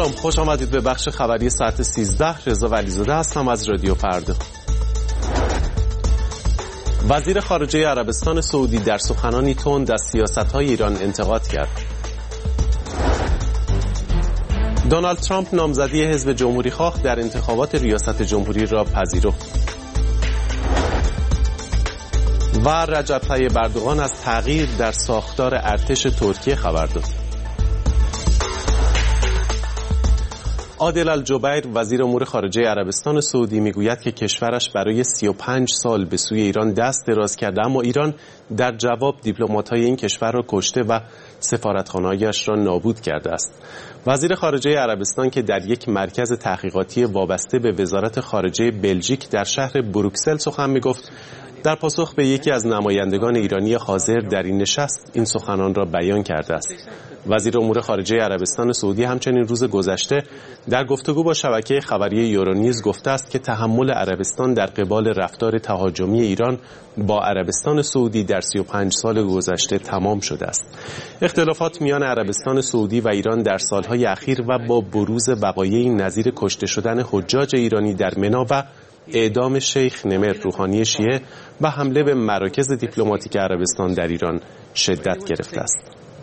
سلام، خوش آمدید به بخش خبری ساعت 13. رضا ولیزاده هستم از رادیو فردا. وزیر خارجه عربستان سعودی در سخنانی تند از سیاست‌های ایران انتقاد کرد. دونالد ترامپ نامزدی حزب جمهوری‌خواه در انتخابات ریاست جمهوری را پذیرفت. و رجب طیب اردوغان از تغییر در ساختار ارتش ترکیه خبر داد. عادل الجبیر وزیر امور خارجه عربستان سعودی میگوید که کشورش برای 35 سال به سوی ایران دست دراز کرده، اما ایران در جواب دیپلمات‌های این کشور را کشته و سفارتخانه‌هایش را نابود کرده است. وزیر خارجه عربستان که در یک مرکز تحقیقاتی وابسته به وزارت خارجه بلژیک در شهر بروکسل سخن میگفت، در پاسخ به یکی از نمایندگان ایرانی حاضر در این نشست این سخنان را بیان کرده است. وزیر امور خارجه عربستان سعودی همچنین روز گذشته در گفتگو با شبکه خبری یورونیوز گفته است که تحمل عربستان در قبال رفتار تهاجمی ایران با عربستان سعودی در 35 سال گذشته تمام شده است. اختلافات میان عربستان سعودی و ایران در سالهای اخیر و با بروز وقایعی نظیر کشته شدن حجاج ایرانی در منا و اعدام شیخ نمر روحانی شیعه و حمله به مراکز دیپلماتیک عربستان در ایران شدت گرفته است.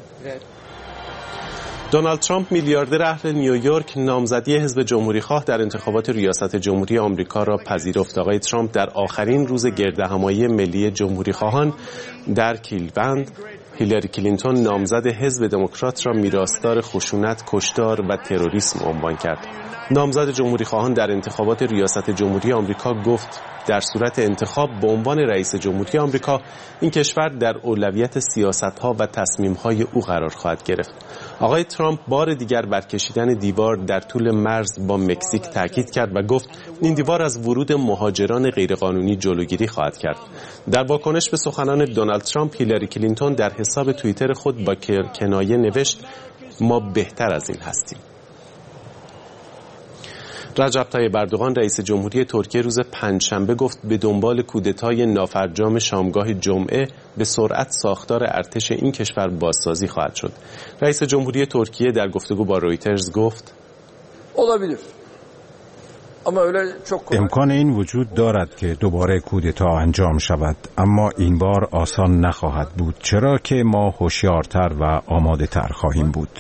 دونالد ترامپ میلیاردر اهل نیویورک نامزدی حزب جمهوری‌خواه در انتخابات ریاست جمهوری آمریکا را پذیرفت. آقای ترامپ در آخرین روز گردهمایی ملی جمهوری‌خواهان در کلیولند هیلاری کلینتون نامزد حزب دموکرات را میراثدار خشونت، کشتار و تروریسم عنوان کرد. نامزد جمهوری‌خواهان در انتخابات ریاست جمهوری آمریکا گفت در صورت انتخاب به عنوان رئیس جمهوری آمریکا این کشور در اولویت سیاست‌ها و تصمیم‌های او قرار خواهد گرفت. آقای ترامپ بار دیگر بر کشیدن دیوار در طول مرز با مکزیک تاکید کرد و گفت این دیوار از ورود مهاجران غیرقانونی جلوگیری خواهد کرد. در واکنش به سخنان دونالد ترامپ، هیلاری کلینتون در حساب توییتر خود با کنایه نوشت ما بهتر از این هستیم. رجب طیب اردوغان رئیس جمهوری ترکیه روز پنجشنبه گفت به دنبال کودتای نافرجام شامگاه جمعه به سرعت ساختار ارتش این کشور بازسازی خواهد شد. رئیس جمهوری ترکیه در گفتگو با رویترز گفت امکان این وجود دارد که دوباره کودتا انجام شود، اما این بار آسان نخواهد بود، چرا که ما هوشیارتر و آماده تر خواهیم بود.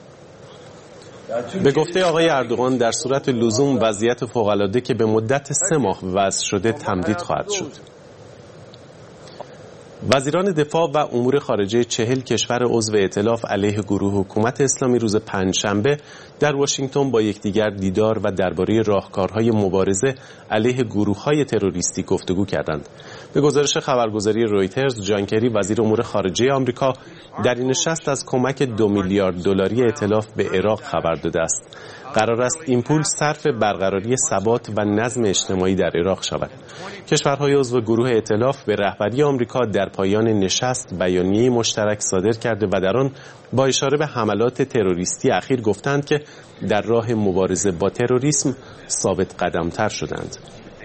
به گفته آقای اردوغان در صورت لزوم وضعیت فوق‌العاده که به مدت 3 ماه وضع شده تمدید خواهد شد. وزیران دفاع و امور خارجه 40 کشور عضو ائتلاف علیه گروه حکومت اسلامی روز پنجشنبه در واشنگتن با یکدیگر دیدار و درباره راهکارهای مبارزه علیه گروه‌های تروریستی گفتگو کردند. به گزارش خبرگزاری رویترز، جان کری وزیر امور خارجه آمریکا در این نشست از کمک 2 میلیارد دلاری ائتلاف به عراق خبر داده است. قرار است این پول صرف برقراری ثبات و نظم اجتماعی در عراق شود. کشورهای عضو گروه ائتلاف به رهبری آمریکا در پایان نشست بیانیه مشترک صادر کرده و در آن با اشاره به حملات تروریستی اخیر گفتند که در راه مبارزه با تروریسم ثابت قدم‌تر شدند.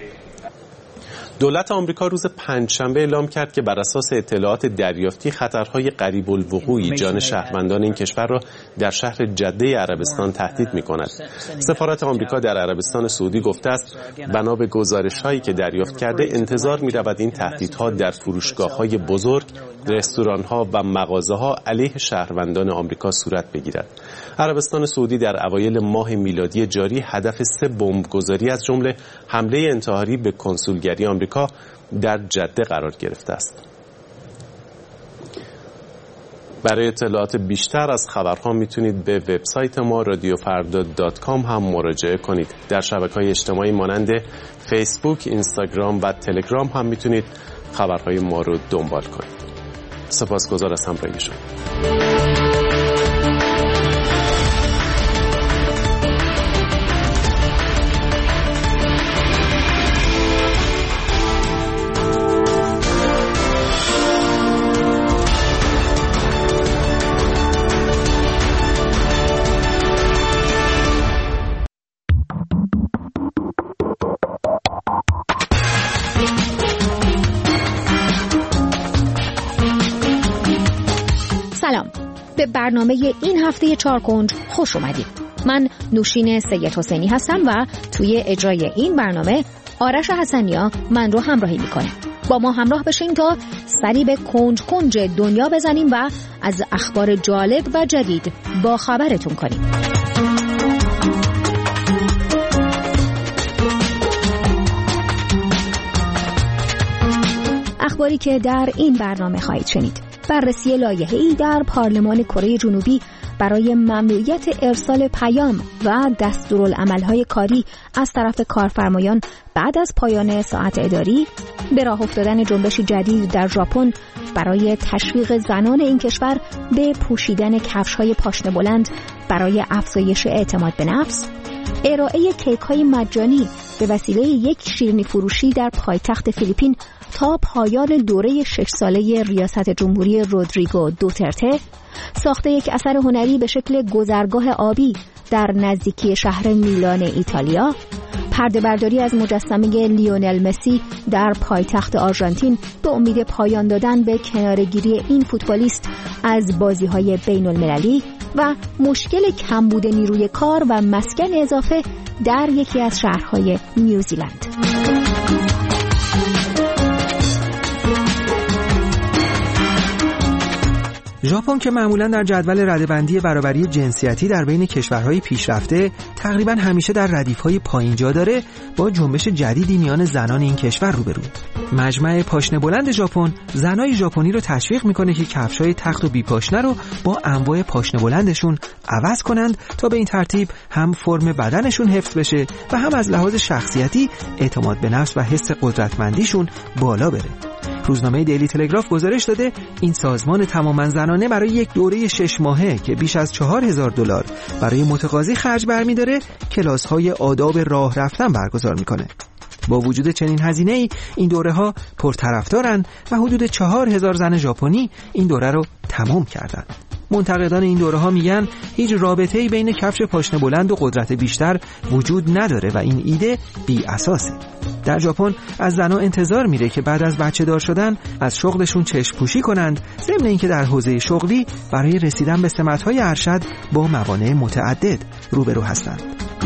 دولت آمریکا روز پنجشنبه اعلام کرد که بر اساس اطلاعات دریافتی خطرهای قریب الوقوعی جان شهروندان این کشور را در شهر جده عربستان تهدید می‌کند. سفارت آمریکا در عربستان سعودی گفته است بنا به گزارش‌هایی که دریافت کرده انتظار می‌رود این تهدیدها در فروشگاه‌های بزرگ، رستوران‌ها و مغازه‌ها علیه شهروندان آمریکا صورت بگیرد. عربستان سعودی در اوایل ماه میلادی جاری هدف 3 بمبگذاری از جمله حمله انتحاری به کنسولگری آمریکا در جده قرار گرفته است. برای اطلاعات بیشتر از خبرها میتونید به وبسایت ما radiofarda.com هم مراجعه کنید. در شبکه‌های اجتماعی مانند فیسبوک، اینستاگرام و تلگرام هم میتونید خبرهای ما رو دنبال کنید. سپاسگزار از همراهی شما. سلام، به برنامه این هفته 4 کنج خوش اومدید. من نوشین سید حسینی هستم و توی اجرای این برنامه آرش حسنیا من رو همراهی میکنه. با ما همراه بشین تا سری به کنج کنج دنیا بزنیم و از اخبار جالب و جدید با خبرتون کنیم. اخباری که در این برنامه خواهید شنید: بررسی لایحه‌ای در پارلمان کره جنوبی برای ممنوعیت ارسال پیام و دستورالعمل‌های کاری از طرف کارفرمایان بعد از پایان ساعت اداری، به راه افتادن جنبش جدید در ژاپن برای تشویق زنان این کشور به پوشیدن کفش‌های پاشنه بلند برای افزایش اعتماد به نفس، ارائه کیک‌های مجانی به وسیله یک شیرینی فروشی در پایتخت فیلیپین تا پایان دوره 6 ساله ریاست جمهوری رودریگو دوترته، ساخت یک اثر هنری به شکل گذرگاه آبی در نزدیکی شهر میلان ایتالیا، پرده برداری از مجسمه لیونل مسی در پایتخت آرژانتین به امید پایان دادن به کناره‌گیری این فوتبالیست از بازی‌های بین‌المللی و مشکل کمبود نیروی کار و مسکن اضافه در یکی از شهرهای نیوزیلند. ژاپن که معمولاً در جدول رده‌بندی برابری جنسیتی در بین کشورهای پیشرفته تقریباً همیشه در ردیف‌های پایین جا داره، با جنبش جدیدی میان زنان این کشور روبرو. مجمع پاشنه بلند ژاپن زنای ژاپنی رو تشویق میکنه که کفش‌های تخت و بی پاشنه رو با انواع پاشنه بلندشون عوض کنند تا به این ترتیب هم فرم بدنشون حفظ بشه و هم از لحاظ شخصیتی اعتماد به نفس و حس قدرتمندیشون بالا بره. روزنامه دیلی تلگراف گزارش داده این سازمان تماماً زنانه برای یک دوره 6 ماهه که بیش از $4000 برای متقاضی خرج برمی‌داره، کلاس‌های آداب راه رفتن برگزار می‌کنه. با وجود چنین هزینه‌ای این دوره‌ها پرطرفدارن و حدود 4000 زن ژاپنی این دوره رو تمام کردن. منتقدان این دوره‌ها میگن هیچ رابطه‌ای بین کفش پاشنه بلند و قدرت بیشتر وجود نداره و این ایده بی اساسه. در ژاپن از زنها انتظار میره که بعد از بچه دار شدن از شغلشون چشم پوشی کنند، ضمن اینکه در حوزه شغلی برای رسیدن به سمت‌های ارشد با موانع متعدد روبرو هستند.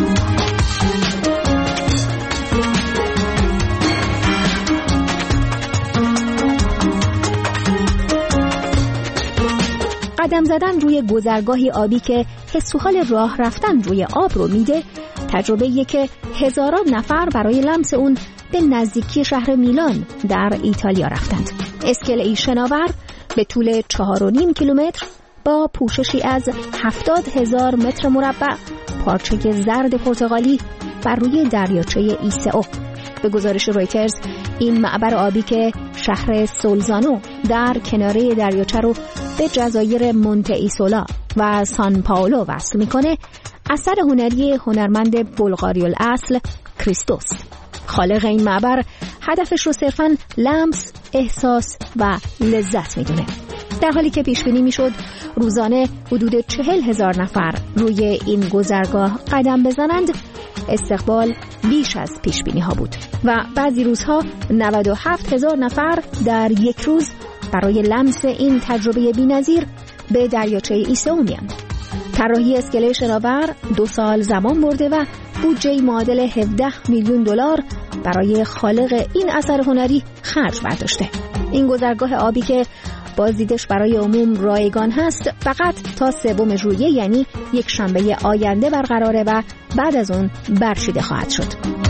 قدم زدن روی گذرگاهی آبی که حس و حال راه رفتن روی آب رو میده، تجربه‌ایه که هزاران نفر برای لمس اون به نزدیکی شهر میلان در ایتالیا رفتند. اسکله‌ای شناور به طول 4.5 کیلومتر با پوششی از 70,000 متر مربع پارچه زرد پرتغالی بر روی دریاچه ایسئو. به گزارش رویترز این معبر آبی که شهر سولزانو در کناره دریاچه رو به جزایر مونته ایسولا و سان پائولو وصل میکنه، اثر هنری هنرمند بلغاری الاصل کریستوس. خالق این معبر هدفش رو صرفاً لمس، احساس و لذت میدونه. در حالی که پیش بینی میشد روزانه حدود 40,000 نفر روی این گذرگاه قدم بزنند، استقبال بیش از پیش بینی ها بود و بعضی روزها 97,000 نفر در یک روز برای لمس این تجربه بی‌نظیر به دریاچه ایسئو میان. طراحی اسکله شناور 2 سال زمان برده و بودجه معادل 17 میلیون دلار برای خالق این اثر هنری خرج برداشته. این گذرگاه آبی که بازدیدش برای عموم رایگان هست فقط تا 3 ژوئیه یعنی یک شنبه آینده برقراره و بعد از اون برچیده خواهد شد.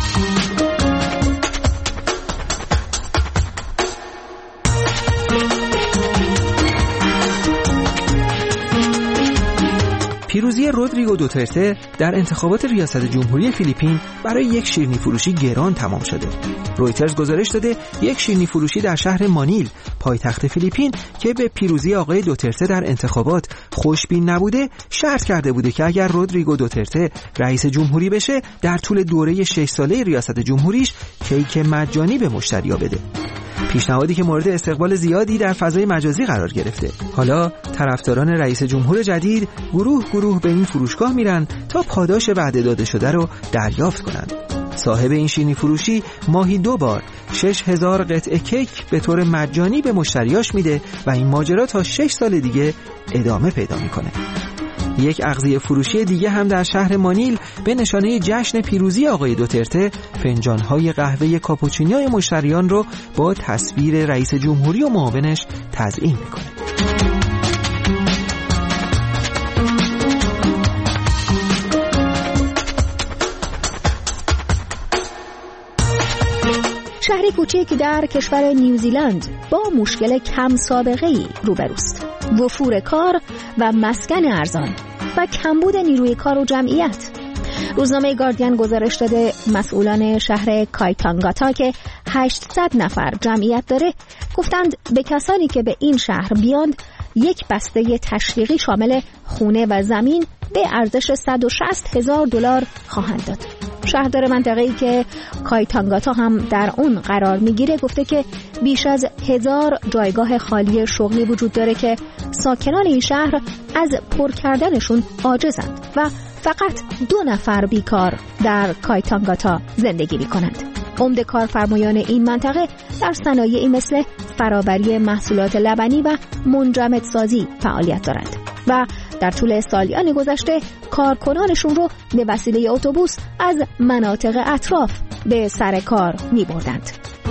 پیروزی رودریگو دوترته در انتخابات ریاست جمهوری فیلیپین برای یک شیرینی فروشی گران تمام شده. رویترز گزارش داده یک شیرینی فروشی در شهر مانیل، پایتخت فیلیپین، که به پیروزی آقای دوترته در انتخابات خوشبین نبوده، شرط کرده بوده که اگر رودریگو دوترته رئیس جمهوری بشه، در طول دوره 6 ساله ریاست جمهوریش کیک مجانی به مشتری‌ها بده. پیشنهادی که مورد استقبال زیادی در فضای مجازی قرار گرفته. حالا طرفداران رئیس جمهور جدید گروه به این فروشگاه میرن تا پاداش وعده داده شده رو دریافت کنند. صاحب این شیرینی فروشی ماهی 2 بار 6,000 قطعه کیک به طور مجانی به مشتریاش میده و این ماجرا تا 6 سال دیگه ادامه پیدا میکنه. یک اغذیه فروشی دیگه هم در شهر مانیل به نشانه جشن پیروزی آقای دوترته فنجان‌های قهوه کاپوچینوی مشتریان رو با تصویر رئیس جمهوری و معاونش تزیین میکنه. شهری کوچک در کشور نیوزیلند با مشکل کم سابقه‌ای روبروست: وفور کار و مسکن ارزان و کمبود نیروی کار و جمعیت. روزنامه گاردین گزارش داده مسئولان شهر کایتانگاتا که 800 نفر جمعیت داره گفتند به کسانی که به این شهر بیاند یک بسته تشویقی شامل خونه و زمین به ارزش $160,000 خواهند داد. شهردار منطقه‌ای که کایتانگاتا هم در اون قرار میگیره گفته که بیش از 1000 جایگاه خالی شغلی وجود داره که ساکنان این شهر از پر کردنشون عاجزند و فقط 2 نفر بیکار در کایتانگاتا زندگی میکنند. عمده کارفرمایان این منطقه در صنایعی مثل فرآوری محصولات لبنی و منجمدسازی فعالیت دارند و در طول سالیان گذشته کارکنانشون رو به وسیله اتوبوس از مناطق اطراف به سر کار می بردند.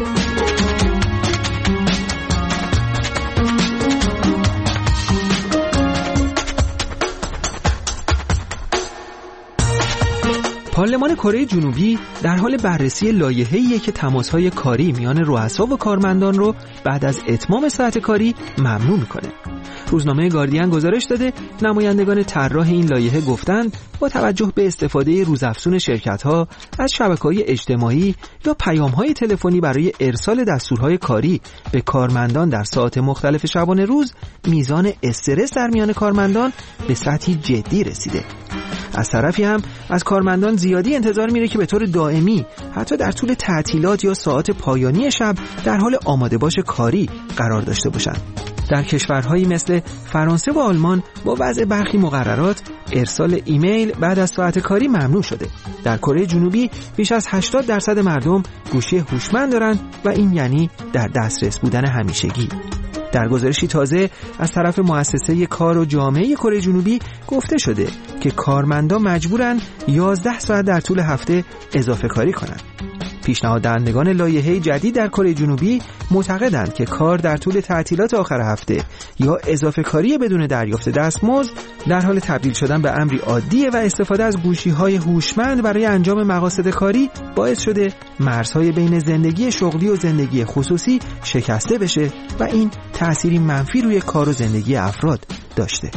پارلمان کره جنوبی در حال بررسی لایحه‌ایه که تماس‌های کاری میان رؤسا و کارمندان رو بعد از اتمام ساعت کاری ممنوع میکنه. روزنامه گاردین گزارش داده نمایندگان طراح این لایحه گفتند با توجه به استفاده روزافزون شرکت‌ها از شبکه‌های اجتماعی یا پیام‌های تلفنی برای ارسال دستورهای کاری به کارمندان در ساعات مختلف شبانه روز، میزان استرس در میان کارمندان به سطحی جدی رسیده. از طرفی هم از کارمندان زیادی انتظار میره که به طور دائمی حتی در طول تعطیلات یا ساعات پایانی شب در حال آماده باش کاری قرار داشته باشند. در کشورهایی مثل فرانسه و آلمان با وضع برخی مقررات ارسال ایمیل بعد از ساعت کاری ممنوع شده. در کره جنوبی بیش از 80% مردم گوشی هوشمند دارند و این یعنی در دسترس بودن همیشگی. در گزارشی تازه از طرف مؤسسه کار و جامعه کره جنوبی گفته شده که کارمندان مجبورن 11 ساعت در طول هفته اضافه کاری کنند. پیشنهاد دهندگان لایحه جدید در کره جنوبی معتقدند که کار در طول تعطیلات آخر هفته یا اضافه کاری بدون دریافت دستمزد در حال تبدیل شدن به امری عادیه و استفاده از گوشی‌های هوشمند برای انجام مقاصد کاری باعث شده مرزهای بین زندگی شغلی و زندگی خصوصی شکسته بشه و این تأثیری منفی روی کار و زندگی افراد داشته.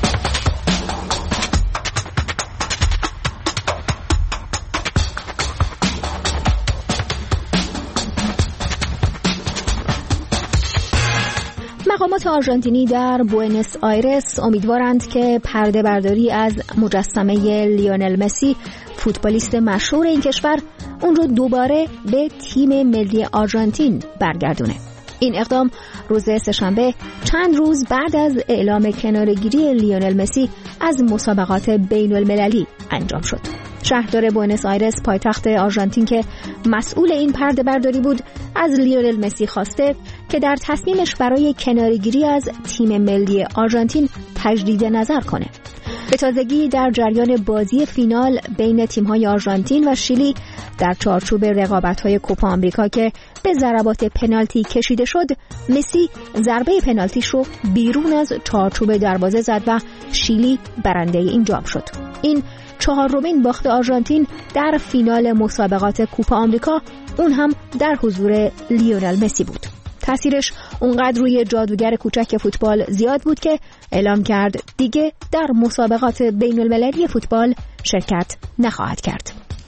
مقامات آرژانتینی در بوئنوس آیرس امیدوارند که پرده برداری از مجسمه لیونل مسی، فوتبالیست مشهور این کشور، اون رو دوباره به تیم ملی آرژانتین برگردونه. این اقدام روز سه‌شنبه چند روز بعد از اعلام کناره‌گیری لیونل مسی از مسابقات بین المللی انجام شد. شهردار بوئنوس آیرس پایتخت آرژانتین که مسئول این پرده برداری بود از لیونل مسی خواسته که در تصمیمش برای کناره‌گیری از تیم ملی آرژانتین تجدید نظر کنه. به تازگی در جریان بازی فینال بین تیم‌های آرژانتین و شیلی در چارچوب رقابت‌های کوپا آمریکا که به ضربات پنالتی کشیده شد، مسی ضربه پنالتیش رو بیرون از چارچوب دروازه زد و شیلی برنده این جام شد. این 4مین باخت آرژانتین در فینال مسابقات کوپا آمریکا، اون هم در حضور لیونل مسی بود. تأثیرش اونقدر روی جادوگر کوچک فوتبال زیاد بود که اعلام کرد دیگه در مسابقات بین المللی فوتبال شرکت نخواهد کرد.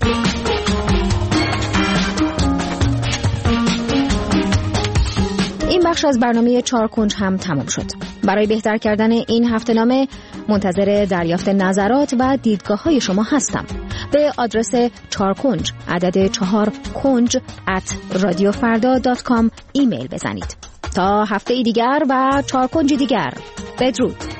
این بخش از برنامه 4 کنج هم تمام شد. برای بهتر کردن این هفته‌نامه منتظر دریافت نظرات و دیدگاه‌های شما هستم. به آدرس 4 کنج عدد 4 کنج @radiofarda.com ایمیل بزنید. تا هفته دیگر و 4 کنج دیگر، بدرود.